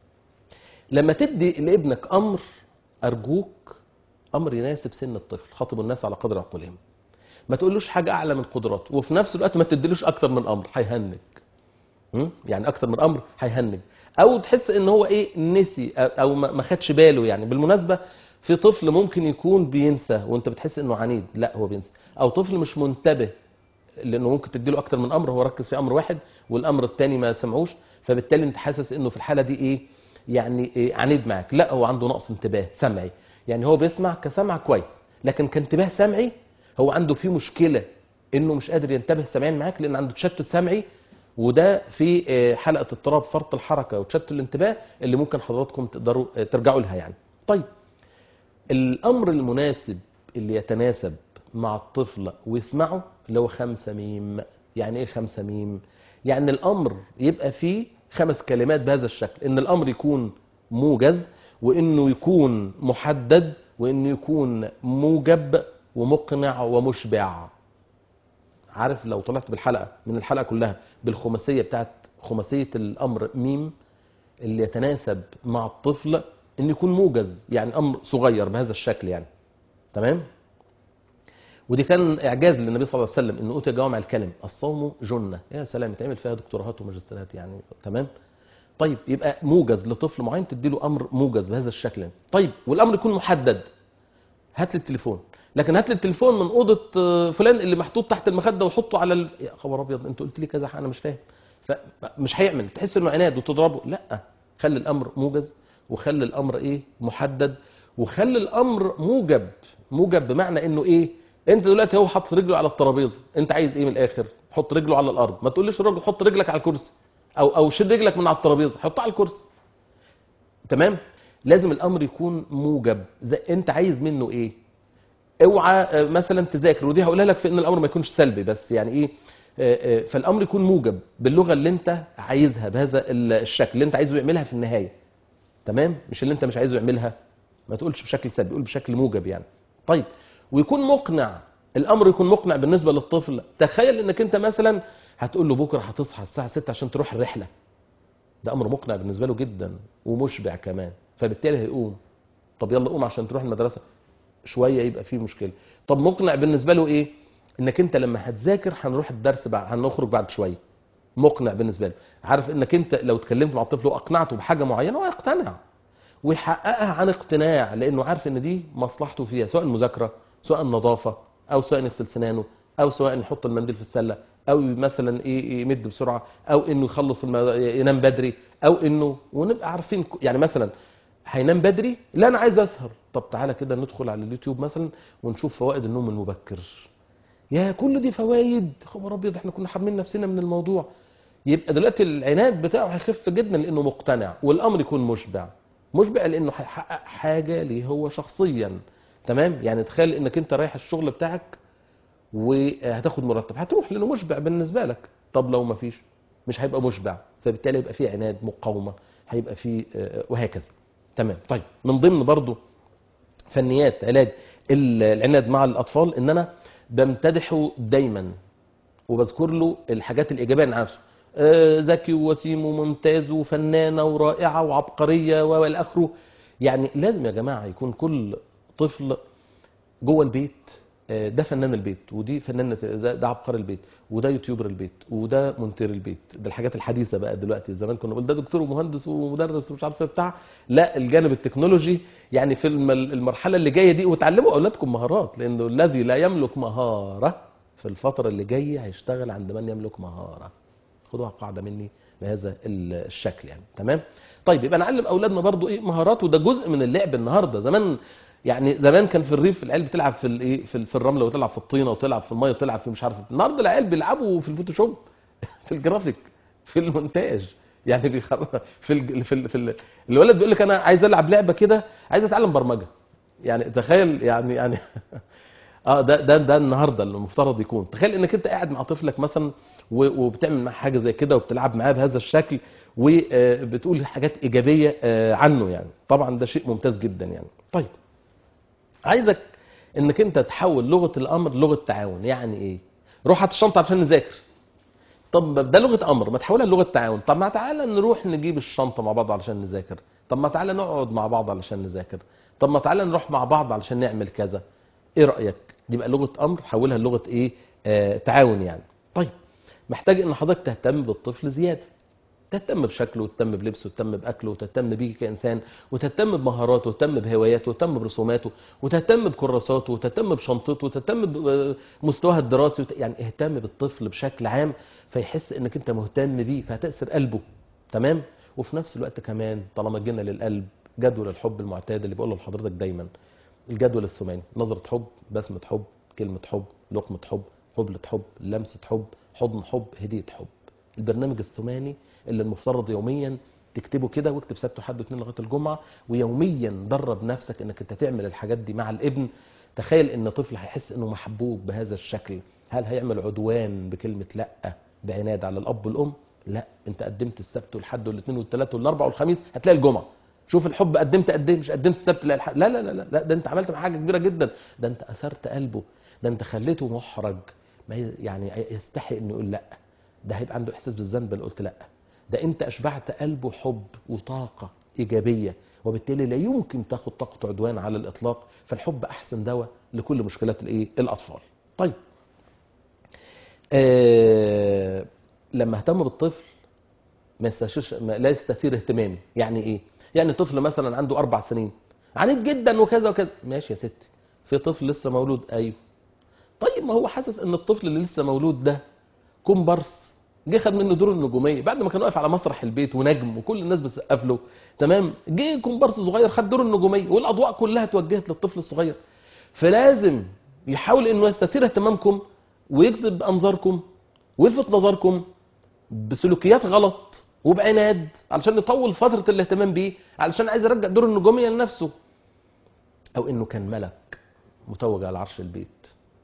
لما تدي لابنك امر، ارجوك امر يناسب سن الطفل. خاطب الناس على قدر عقولهم. ما تقولوش حاجه اعلى من قدراته، وفي نفس الوقت ما تديلوش اكتر من امر هيهنج. م? يعني اكتر من امر هيهنج، او تحس ان هو ايه نسي او ما ما خدش باله يعني. بالمناسبه في طفل ممكن يكون بينسى وانت بتحس انه عنيد، لا هو بينسى. او طفل مش منتبه، لانه ممكن تديله اكتر من امر، هو ركز في امر واحد والامر الثاني ما سمعوش، فبالتالي انت حاسس انه في الحاله دي ايه يعني إيه عنيد معاك. لا هو عنده نقص انتباه سمعي. يعني هو بيسمع كسمع كويس، لكن كانتباه سمعي هو عنده فيه مشكله، انه مش قادر ينتبه سمعيا معاك لان عنده تشتت سمعي. وده في آه، حلقه اضطراب فرط الحركه وتشتت الانتباه اللي ممكن حضراتكم تقدروا آه، ترجعوا لها يعني. طيب الامر المناسب اللي يتناسب مع الطفل ويسمعه اللي هو خمسة ميم. يعني ايه خمسة ميم؟ يعني الامر يبقى فيه خمس كلمات بهذا الشكل. ان الامر يكون موجز، وانه يكون محدد، وانه يكون موجب ومقنع ومشبع. عارف لو طلعت بالحلقة من الحلقة كلها بالخماسية بتاعت خماسية الامر ميم اللي يتناسب مع الطفل، ان يكون موجز يعني امر صغير بهذا الشكل يعني. تمام. ودي كان اعجاز للنبي صلى الله عليه وسلم انه اوتي جوامع الكلم. الصوم جنه، يا سلام يتعمل فيها دكتوراهات وماجستيرات يعني. تمام. طيب يبقى موجز لطفل معين تدي له امر موجز بهذا الشكل يعني. طيب والامر يكون محدد. هات لي التليفون، لكن هات لي التليفون من اوضه آه، فلان اللي محطوط تحت المخده وحطه على ال... يا خبر ابيض انت قلت لي كذا انا مش فاهم. فمش هيعمل، تحس انه عناد وتضربه. لا خلي الامر موجز، وخلي الامر ايه محدد، وخلي الامر موجب. موجب بمعنى انه ايه انت دلوقتي هو حط رجله على الترابيزه، انت عايز ايه من الاخر؟ حط رجله على الارض، ما تقوليش الراجل حط رجلك على الكرسي او او شد رجلك من على الترابيزه، حطها على الكرسي. تمام؟ لازم الامر يكون موجب. زي انت عايز منه ايه؟ اوعى مثلا تذاكر، ودي هقولها لك في ان الامر ما يكونش سلبي، بس يعني ايه، فالامر يكون موجب باللغه اللي انت عايزها، بهذا الشكل اللي انت عايزه يعملها في النهايه. تمام؟ مش اللي انت مش عايزه يعملها. ما تقولش بشكل سلبي، قول بشكل موجب يعني. طيب، ويكون مقنع. الامر يكون مقنع بالنسبه للطفل. تخيل انك انت مثلا هتقول له بكره هتصحى الساعه ستة عشان تروح الرحله. ده امر مقنع بالنسبه له جدا ومشبع كمان، فبالتالي هيقوم. طب يلا قوم عشان تروح المدرسه. شويه يبقى فيه مشكله. طب مقنع بالنسبه له ايه؟ انك انت لما هتذاكر هنروح الدرس بعد، هنخرج بعد شويه. مقنع بالنسبه له. عارف انك انت لو اتكلمت مع الطفل واقنعته بحاجه معينه هو هيقتنع ويحققها عن اقتناع، لانه عارف ان دي مصلحته فيها، سواء المذاكره، سواء النظافه، او سواء يغسل سنانه، او سواء يحط المنديل في السله، او مثلا ايه يمد بسرعه، او انه يخلص الم... ينام بدري، او انه، ونبقى عارفين يعني مثلا هينام بدري، لا انا عايز اسهر. طب تعالى كده ندخل على اليوتيوب مثلا ونشوف فوائد النوم المبكر. يا كل دي فوائد، خبر ابيض، احنا كنا حارمين نفسنا من الموضوع. يبقى دلوقتي العناد بتاعه هيخف جدا لانه مقتنع، والامر يكون مشبع. مشبع لانه هيحقق حاجه ليه هو شخصيا. تمام؟ يعني تخيل انك انت رايح الشغل بتاعك وهتاخد مرتب، هتروح لانه مشبع بالنسبه لك. طب لو ما فيش، مش هيبقى مشبع، فبالتالي يبقى فيه عناد، مقاومه، هيبقى فيه وهكذا. تمام؟ طيب، من ضمن برضو فنيات علاج العناد مع الاطفال ان انا بمتدحه دايما وبذكر له الحاجات الايجابيه عن نفسه. ذكي ووسيم وممتاز وفنانه ورائعه وعبقريه والى اخره. يعني لازم يا جماعه يكون كل طفل جوه البيت ده فنان البيت، ودي فنانه، ده, ده عبقري البيت، وده يوتيوبر البيت، وده مونتير البيت. ده الحاجات الحديثه بقى دلوقتي. زمان كنا نقول ده دكتور ومهندس ومدرس ومش عارف ايه بتاع. لا، الجانب التكنولوجي يعني في المرحله اللي جايه دي. وتعلموا اولادكم مهارات، لانه الذي لا يملك مهاره في الفتره اللي جايه هيشتغل عند من يملك مهاره. خدوها قاعده مني بهذا الشكل يعني. تمام؟ طيب، يبقى نعلم اولادنا برضو ايه مهارات، وده جزء من اللعب النهارده. زمان يعني زمان كان في الريف العيال بتلعب في الايه في في الرمله، وتلعب في الطينه، وتلعب في الميه، وتلعب في مش عارف. النهارده العيال بيلعبوا في الفوتوشوب في الجرافيك، في المونتاج. يعني بيخر... في ال... في ال... في ال... الولد بيقول لك انا عايز العب لعبه كده، عايز اتعلم برمجه. يعني تخيل يعني يعني اه ده ده ده النهارده اللي المفترض يكون. تخيل انك انت قاعد مع طفلك مثلا وبتعمل معاه حاجه زي كده، وبتلعب معاه بهذا الشكل، وبتقول حاجات ايجابيه عنه. يعني طبعا ده شيء ممتاز جدا يعني. طيب، عايزك انك انت تحول لغه الامر لغه تعاون. يعني ايه؟ روح هات الشنطه عشان نذاكر. طب ده لغه امر، ما تحولها لغه تعاون. طب ما تعالى نروح نجيب الشنطه مع بعض علشان نذاكر. طب ما تعالى نقعد مع بعض علشان نذاكر. طب ما تعالى نروح مع بعض علشان نعمل كذا. ايه رايك؟ دي بقى لغه امر، حولها لغه ايه؟ آه تعاون يعني. طيب، محتاج ان حضرتك تهتم بالطفل زياده. تهتم بشكله، وتهتم بلبسه، وتهتم باكله، وتهتم بيه كانسان، وتهتم بمهاراته، وتهتم بهواياته، وتهتم برسوماته، وتهتم بكراساته، وتهتم بشنطته، وتهتم بمستواه الدراسي. يعني اهتم بالطفل بشكل عام، فيحس انك انت مهتم بيه، فهتأثر قلبه. تمام؟ وفي نفس الوقت كمان طالما جينا للقلب، جدول الحب المعتاد اللي بقوله لحضرتك دايما، الجدول الثماني: نظرة حب، بسمة حب، كلمة حب، لقمة حب، قبلة حب، لمسة حب، حضن حب، هدية حب. البرنامج الثماني اللي المفترض يوميا تكتبه كده، واكتب سبت وحد واثنين لغايه الجمعه، ويوميا درب نفسك انك انت تعمل الحاجات دي مع الابن. تخيل ان طفل هيحس انه محبوب بهذا الشكل. هل هيعمل عدوان بكلمه لا بعناد على الاب والام؟ لا، انت قدمت السبت والحد والاثنين والثلاث والاربع والخميس، هتلاقي الجمعه. شوف الحب قدمت قد ايه، مش قدمت السبت لا الحد. لا لا لا لا، ده انت عملت معاه حاجه كبيره جدا. ده انت اثرت قلبه، ده انت خليته محرج، ما يعني يستحي انه يقول لا. ده هيبقى عنده احساس بالذنب اللي قلت لا. ده انت اشبعت قلبه حب وطاقه ايجابيه، وبالتالي لا يمكن تاخد طاقه عدوان على الاطلاق. فالحب احسن دواء لكل مشكلات الايه الاطفال. طيب، آه لما اهتم بالطفل ما يستشيرش، لا يستثير اهتمامي. يعني ايه؟ يعني طفل مثلا عنده اربع سنين عنيد جدا وكذا وكذا، ماشي يا ستي. في طفل لسه مولود، ايوه. طيب، ما هو حاسس ان الطفل اللي لسه مولود ده كومبارس، جه خد منه دور النجوميه بعد ما كان واقف على مسرح البيت ونجم وكل الناس بتسقف له. تمام؟ جه كومبارس صغير خد دور النجوميه، والاضواء كلها اتوجهت للطفل الصغير. فلازم يحاول انه يستثير اهتمامكم ويجذب انظاركم ويلفت نظركم بسلوكيات غلط وبعناد علشان يطول فتره الاهتمام بيه، علشان عايز يرجع دور النجوميه لنفسه. او انه كان ملك متوج على عرش البيت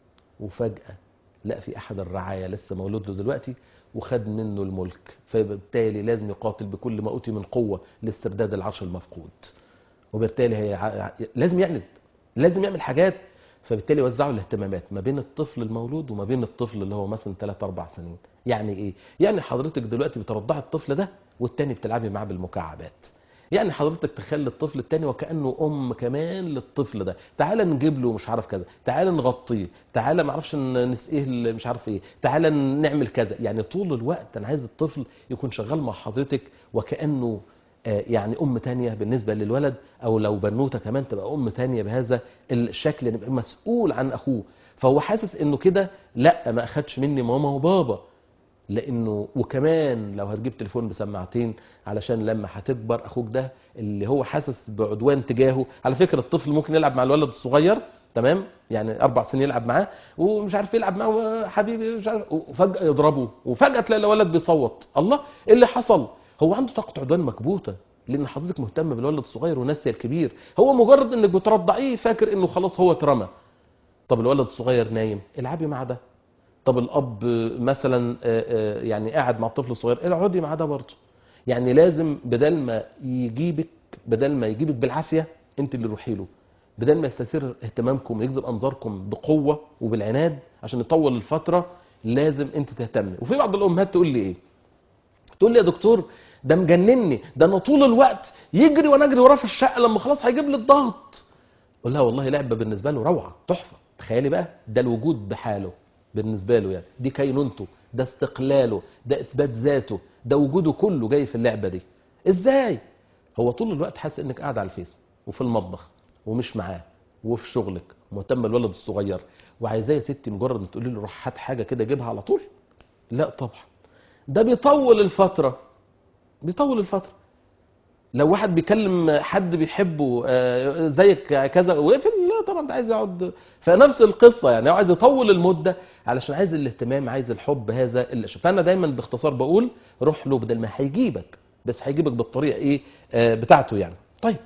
وفجاه لقى في احد الرعايا لسه مولود له دلوقتي وخد منه الملك، فبالتالي لازم يقاتل بكل ما اوتي من قوه لاسترداد العرش المفقود، وبالتالي هي لازم يعند، لازم يعمل حاجات. فبالتالي وزعوا الاهتمامات ما بين الطفل المولود وما بين الطفل اللي هو مثلا ثلاثة أربع سنين. يعني ايه؟ يعني حضرتك دلوقتي بترضعي الطفل ده والتاني بتلعبي معاه بالمكعبات. يعني حضرتك تخلي الطفل التاني وكأنه أم كمان للطفل ده، تعالى نجيب له مش عارف كذا، تعالى نغطيه، تعالى ما اعرفش نسقيه مش عارف ايه، تعالى نعمل كذا. يعني طول الوقت انا عايز الطفل يكون شغال مع حضرتك وكأنه يعني ام تانية بالنسبه للولد، او لو بنوته كمان تبقى ام تانية بهذا الشكل، يبقى مسؤول عن اخوه. فهو حاسس انه كده لا ما اخدش مني ماما وبابا، لانه وكمان لو هتجيب تليفون بسماعتين علشان لما هتكبر اخوك ده اللي هو حاسس بعدوان تجاهه. على فكره الطفل ممكن يلعب مع الولد الصغير تمام، يعني اربع سنين يلعب معاه ومش عارف يلعب معاه حبيبي مش عارف، وفجاه يضربه وفجاه تلاقي الولد بيصوت. الله ايه اللي حصل؟ هو عنده طاقه عدوان مكبوته، لان حضرتك مهتم بالولد الصغير وناسي الكبير. هو مجرد انك بترضعيه فاكر انه خلاص هو اترمى. طب الولد الصغير نايم العبي مع ده. طب الاب مثلا يعني قاعد مع الطفل الصغير اقعدي مع ده برضه. يعني لازم بدل ما يجيبك بدل ما يجيبك بالعافيه انت اللي روحي له، بدل ما يستثير اهتمامكم ويجذب انظاركم بقوه وبالعناد عشان يطول الفتره، لازم انت تهتمي. وفي بعض الامهات تقول لي ايه؟ تقول لي يا دكتور ده مجنني، ده انا طول الوقت يجري وانا اجري وراه في الشقه، لما خلاص هيجيب لي الضغط. قول لها والله لعبه بالنسبه له روعه تحفه. تخيلي بقى ده الوجود بحاله بالنسبه له، يعني دي كينونته، ده استقلاله، ده اثبات ذاته، ده وجوده كله جاي في اللعبه دي. ازاي؟ هو طول الوقت حاسس انك قاعد على الفيس وفي المطبخ ومش معاه وفي شغلك مهتم بالولد الصغير وعايزاه يا ستي مجرد ما تقولي له روح هات حاجه كده جيبها على طول. لا طبعا، ده بيطول الفتره بيطول الفتره. لو واحد بيكلم حد بيحبه آه، زيك كذا وقفل، لا طبعا ده عايز يقعد. فنفس القصه يعني هو عايز يطول المده علشان عايز الاهتمام، عايز الحب هذا اللي. فانا دايما باختصار بقول روح له بدل ما هيجيبك، بس هيجيبك بالطريقه ايه آه، بتاعته يعني. طيب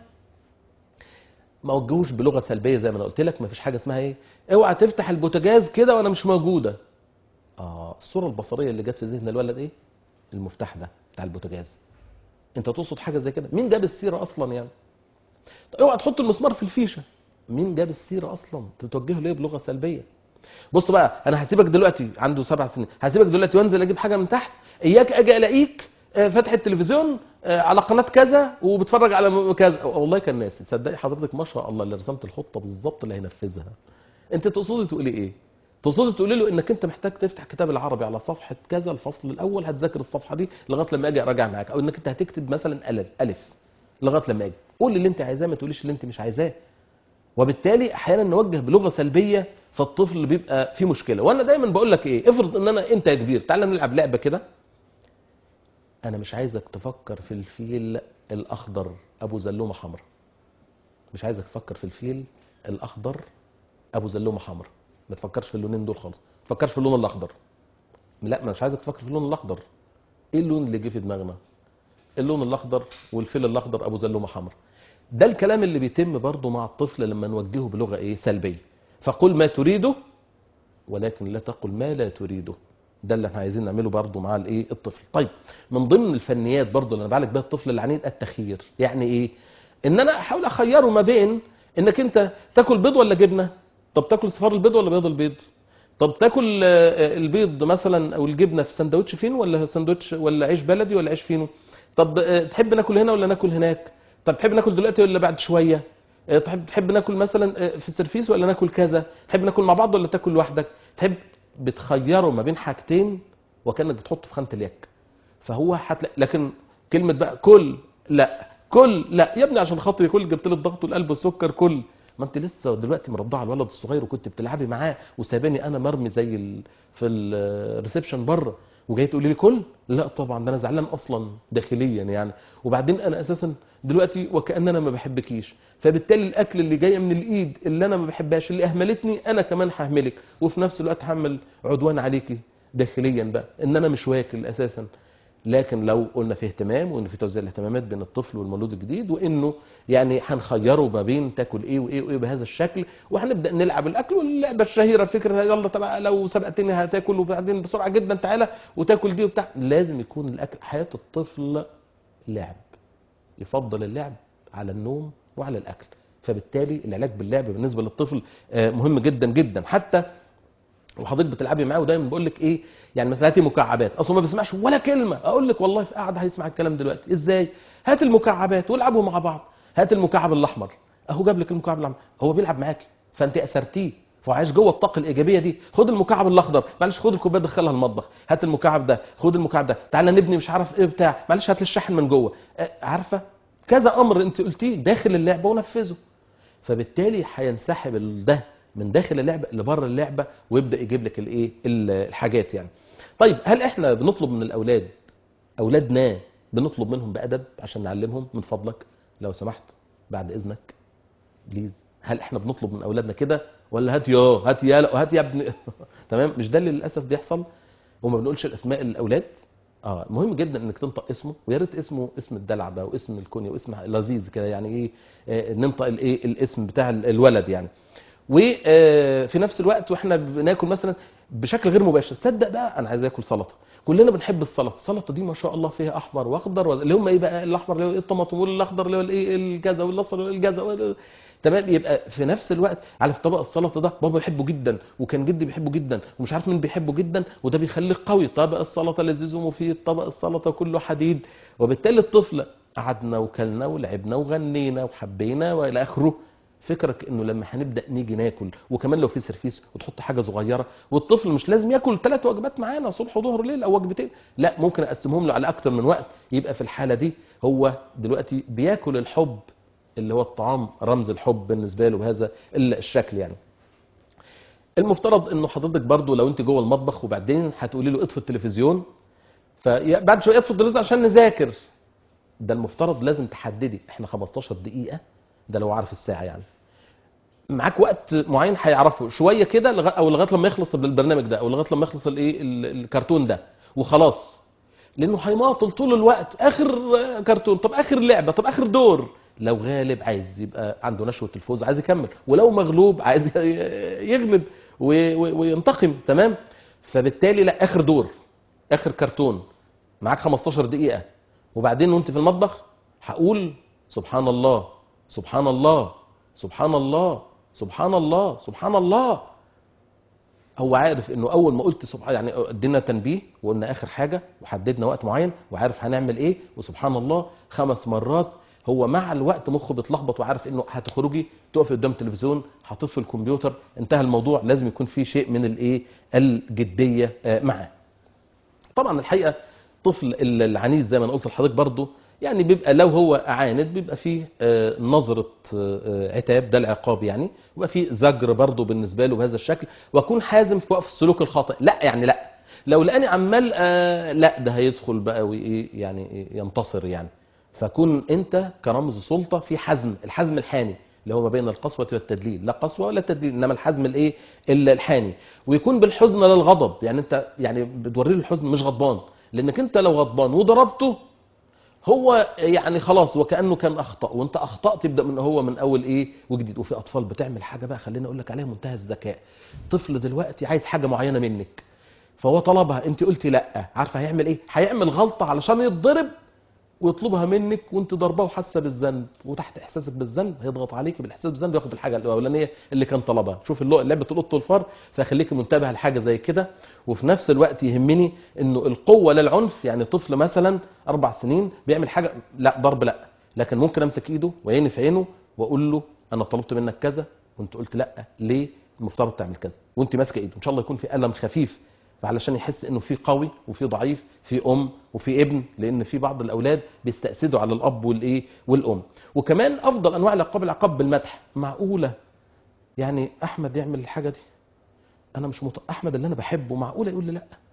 ما وجهوش بلغه سلبيه زي ما انا قلت لك. ما فيش حاجه اسمها ايه اوعى تفتح البوتاجاز كده وانا مش موجوده. اه الصوره البصريه اللي جت في ذهن الولد ايه؟ المفتاح ده بتاع البوتاجاز. انت تقصد حاجه زي كده؟ مين جاب السيره اصلا يعني؟ اوعى تحط المسمار في الفيشه. مين جاب السيره اصلا؟ تتوجهه ليه بلغه سلبيه؟ بص بقى انا هسيبك دلوقتي عنده سبع سنين، هسيبك دلوقتي وانزل اجيب حاجه من تحت، اياك اجي الاقيك فاتح التلفزيون على قناه كذا وبتفرج على كذا. والله كان ناسي. تصدقي حضرتك ما شاء الله اللي رسمت الخطه بالظبط اللي هينفذها. انت تقصدي تقولي ايه؟ تقصدي تقولي له انك انت محتاج تفتح كتاب العربي على صفحه كذا الفصل الاول، هتذاكر الصفحه دي لغايه لما اجي اراجع معاك، او انك انت هتكتب مثلا الف الف لغايه لما اجي. قول اللي انت عايزاه، ما تقوليش اللي انت مش عايزاه. وبالتالي احيانا نوجه بلغه سلبيه فالطفل بيبقى في مشكله. وانا دايما بقول لك ايه، افرض ان انا انت يا كبير تعالى نلعب لعبه كده، انا مش عايزك تفكر في الفيل الاخضر ابو زلومه حمراء، مش عايزك تفكر في الفيل الاخضر ابو زلومه حمراء، ما تفكرش في اللونين دول خالص، ما تفكرش في اللون الاخضر. لا مش عايزك تفكر في اللون الاخضر. ايه اللون اللي جه في دماغنا؟ اللون الاخضر والفيل الاخضر ابو زلومه حمراء. ده الكلام اللي بيتم برضه مع الطفل لما نوجهه بلغه ايه سلبيه. فقل ما تريده ولكن لا تقل ما لا تريده. ده اللي احنا عايزين نعمله برضه مع الايه الطفل. طيب من ضمن الفنيات برضه اللي انا بعالج بيها الطفل العنيد التخيير. يعني ايه؟ ان انا احاول اخيره ما بين انك انت تاكل بيض ولا جبنه. طب تاكل صفار البيض ولا بيض البيض؟ طب تاكل البيض مثلا او الجبنه في سندوتش فينو ولا سندوتش ولا عيش بلدي ولا عيش فينو؟ طب تحب ناكل هنا ولا ناكل هناك؟ طب تحب ناكل دلوقتي ولا بعد شويه؟ تحب تحب ناكل مثلا في السرفيس ولا ناكل كذا؟ تحب ناكل مع بعض ولا تاكل لوحدك؟ تحب بتخيره ما بين حاجتين وكانك بتحطه في خانه اليك. فهو هتلاقي. لكن كلمه بقى كل لا كل لا يا ابني عشان خاطري كل، جبت لي الضغط والقلب والسكر كل. ما انت لسه دلوقتي مرضعه الولد الصغير وكنت بتلعبي معاه وساباني انا مرمي زي ال... في الريسبشن بره، وجاي تقولي لي كل؟ لا طبعا، ده انا زعلان اصلا داخليا يعني، وبعدين انا اساسا دلوقتي وكأن انا ما بحبكيش، فبالتالي الاكل اللي جاي من الايد اللي انا ما بحبهاش اللي اهملتني انا كمان ههملك، وفي نفس الوقت هعمل عدوان عليكي داخليا بقى ان انا مش واكل اساسا. لكن لو قلنا في اهتمام وان في توزيع الاهتمامات بين الطفل والمولود الجديد، وانه يعني هنخيره ما بين تاكل ايه وايه وايه بهذا الشكل، وهنبدا نلعب الاكل، واللعبه الشهيره فكره يلا طب لو سبقتني هتاكل وبعدين بسرعه جدا تعالى وتاكل دي وبتاع. لازم يكون الاكل حياه الطفل لعب، يفضل اللعب على النوم وعلى الاكل، فبالتالي العلاج باللعب بالنسبه للطفل مهم جدا جدا. حتى وحضرتك بتلعبي معاه ودايما بقول لك ايه، يعني مثلا هاتي مكعبات، اصلا ما بيسمعش ولا كلمه، اقول لك والله في قاعده هيسمع الكلام دلوقتي ازاي؟ هات المكعبات والعبوا مع بعض. هات المكعب الاحمر، اهو جاب لك المكعب الاحمر، هو بيلعب معاكي فانت اثرتيه فعايش جوه الطاقه الايجابيه دي. خد المكعب الاخضر، معلش خد الكوبايه دخلها المطبخ، هات المكعب ده، خد المكعب ده، تعالى نبني مش عارف ايه بتاع، معلش هات لي الشاحن من جوه. عارفه كذا امر انت قلتيه داخل اللعبه ونفذه، فبالتالي هينسحب ده من داخل اللعبه لبره اللعبه ويبدا يجيب لك الايه الحاجات يعني. طيب هل احنا بنطلب من الاولاد، اولادنا بنطلب منهم بادب عشان نعلمهم؟ من فضلك لو سمحت بعد اذنك بليز، هل احنا بنطلب من اولادنا كده ولا هات يا هات يا هات يا ابن تمام؟ مش ده اللي للاسف بيحصل، وما بنقولش الاسماء للاولاد. اه مهم جدا انك تنطق اسمه، ويا ريت اسمه اسم الدلع بقى واسم الكنيه واسم لذيذ كده يعني ايه، آه ننطق الايه الاسم بتاع الولد يعني. وفي نفس الوقت واحنا بناكل مثلا بشكل غير مباشر، تصدق بقى انا عايز اكل سلطه، كلنا بنحب السلطه، السلطه دي ما شاء الله فيها احمر واخضر اللي هم ايه بقى، الاحمر اللي هو ايه الطماطم، والاخضر اللي هو الايه الجزا، والاصفر اللي هو الجزا، تمام. يبقى في نفس الوقت على في طبق السلطه ده بابا بيحبه جدا وكان جدي بيحبه جدا ومش عارف مين بيحبه جدا، وده بيخليك قوي، طبق السلطه لذيذ ومفيد، طبق السلطه كله حديد. وبالتالي الطفل قعدنا وكلنا ولعبنا وغنينا وحبينا والى اخره. فكرك انه لما هنبدا نيجي ناكل، وكمان لو في سرفيس وتحط حاجه صغيره، والطفل مش لازم ياكل ثلاث وجبات معانا صبح وظهر وليل او وجبتين، لا ممكن اقسمهم له على اكتر من وقت، يبقى في الحاله دي هو دلوقتي بياكل الحب اللي هو الطعام رمز الحب بالنسبه له بهذا الشكل يعني. المفترض انه حضرتك برضو لو انت جوه المطبخ وبعدين هتقولي له اطفي التلفزيون، فبعد شويه اطفي التلفزيون عشان نذاكر، ده المفترض لازم تحددي احنا خمستاشر دقيقه، ده لو عارف الساعه يعني، معاك وقت معين هيعرفه شويه كده لغا او لغايه لما يخلص البرنامج ده او لغايه لما يخلص الايه الكرتون ده وخلاص، لانه هيماطل طول الوقت اخر كرتون، طب اخر لعبه، طب اخر دور. لو غالب عايز يبقى عنده نشوه الفوز عايز يكمل، ولو مغلوب عايز يغلب وينتقم، تمام. فبالتالي لا، اخر دور اخر كرتون معاك خمستاشر دقيقه، وبعدين وانت في المطبخ هقول سبحان الله سبحان الله سبحان الله سبحان الله سبحان الله. هو عارف انه اول ما قلت سبحان يعني ادينا تنبيه وقلنا اخر حاجه وحددنا وقت معين وعارف هنعمل ايه وسبحان الله خمس مرات، هو مع الوقت مخه بيتلخبط وعارف انه هتخرجي تقفي قدام التلفزيون هتطفي الكمبيوتر انتهى الموضوع. لازم يكون في شيء من الايه الجديه معاه. طبعا الحقيقه طفل العنيد زي ما انا قلت لحضرتك برضه يعني بيبقى لو هو عاند بيبقى فيه نظرة عتاب، ده العقاب يعني، ويبقى فيه زجر برضه بالنسبة له بهذا الشكل، واكون حازم في وقف السلوك الخاطئ. لا يعني لا، لو لقاني عمال آه لا ده هيدخل بقى وايه يعني ينتصر يعني. فكون انت كرمز سلطة في حزم، الحزم الحاني اللي هو ما بين القسوة والتدليل، لا قسوة ولا تدليل انما الحزم الايه الحاني. ويكون بالحزن للغضب، يعني انت يعني بتوري له الحزن مش غضبان، لانك انت لو غضبان وضربته هو يعني خلاص وكانه كان اخطا وانت اخطات، تبدا من هو من اول ايه وجديد. وفي اطفال بتعمل حاجه بقى خليني اقول لك عليها منتهى الذكاء، طفل دلوقتي عايز حاجه معينه منك فهو طلبها انت قلتي لا، عارفه هيعمل ايه؟ هيعمل غلطه علشان يتضرب ويطلبها منك وانت ضرباه وحاسه بالذنب، وتحت احساسك بالذنب هيضغط عليكي بالاحساس بالذنب ياخد الحاجه الاولانيه اللي كان طلبها. شوف لعبه القط والفار، فخليكي منتبه لحاجه زي كده. وفي نفس الوقت يهمني انه القوه لا العنف، يعني طفل مثلا اربع سنين بيعمل حاجه لا ضرب لا، لكن ممكن امسك ايده وعيني في عينه واقول له انا طلبت منك كذا وانت قلت لا، ليه المفترض تعمل كذا، وانت ماسكه ايده ان شاء الله يكون في الم خفيف علشان يحس انه في قوي وفي ضعيف، في ام وفي ابن، لان في بعض الاولاد بيستأسدوا على الاب والايه والام. وكمان افضل انواع العقاب العقاب بالمدح. معقوله يعني احمد يعمل الحاجه دي؟ انا مش مط... احمد اللي انا بحبه معقوله يقول لي لا؟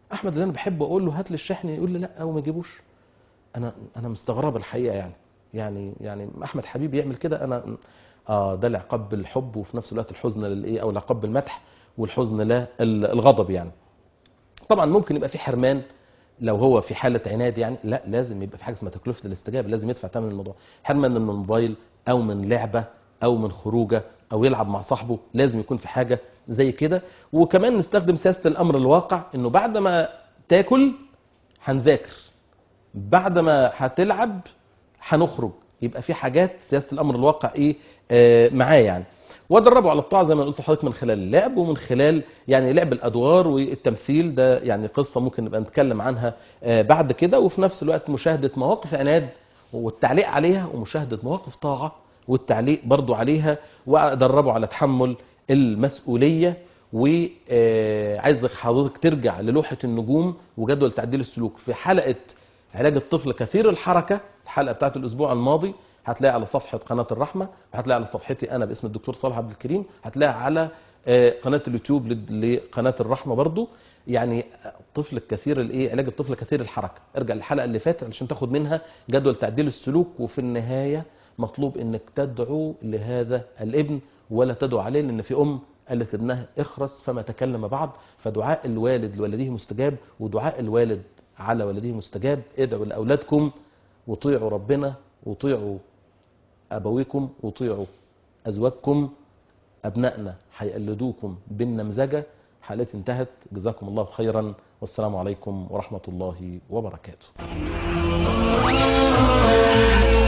احمد اللي انا بحب اقول له هات لي الشحن يقول لي لا او ما يجيبوش. انا انا مستغرب الحقيقه يعني يعني يعني احمد حبيب يعمل كده. انا اه ده العقاب بالحب وفي نفس الوقت الحزن للايه، او العقاب بالمدح والحزن لا الغضب يعني. طبعا ممكن يبقى في حرمان لو هو في حاله عناد يعني، لا لازم يبقى في حاجه اسمها تكلفه الاستجابه، لازم يدفع ثمن الموضوع. حرمان من الموبايل او من لعبه او من خروجه او يلعب مع صاحبه، لازم يكون في حاجه زي كده. وكمان نستخدم سياسه الامر الواقع، انه بعد ما تاكل هنذاكر، بعد ما هتلعب هنخرج. يبقى في حاجات سياسه الامر الواقع ايه آه معاه يعني. ودربوا على الطاعه زي ما قلت لحضرتك من خلال اللعب ومن خلال يعني لعب الادوار والتمثيل. ده يعني قصه ممكن نبقى نتكلم عنها آه بعد كده. وفي نفس الوقت مشاهده مواقف عناد والتعليق عليها، ومشاهده مواقف طاعه والتعليق برضو عليها. وادربوا على تحمل المسؤوليه. وعايز حضرتك ترجع للوحه النجوم وجدول تعديل السلوك في حلقه علاج الطفل كثير الحركه، الحلقه بتاعت الاسبوع الماضي، هتلاقي على صفحه قناه الرحمه، هتلاقي على صفحتي انا باسم الدكتور صالح عبد الكريم، هتلاقي على قناه اليوتيوب لقناه الرحمه برضو. يعني الطفل الكثير الايه، علاج الطفل كثير الحركه، ارجع للحلقه اللي فاتت علشان تاخد منها جدول تعديل السلوك. وفي النهايه مطلوب انك تدعو لهذا الابن ولا تدعو عليه، لان في ام قالت لابنها اخرس فما تكلم بعد. فدعاء الوالد لولده مستجاب، ودعاء الوالد على ولده مستجاب. ادعوا لاولادكم وطيعوا ربنا وطيعوا ابويكم وطيعوا ازواجكم. ابنائنا هيقلدوكم بالنمذجه. حلقتي انتهت، جزاكم الله خيرا، والسلام عليكم ورحمه الله وبركاته.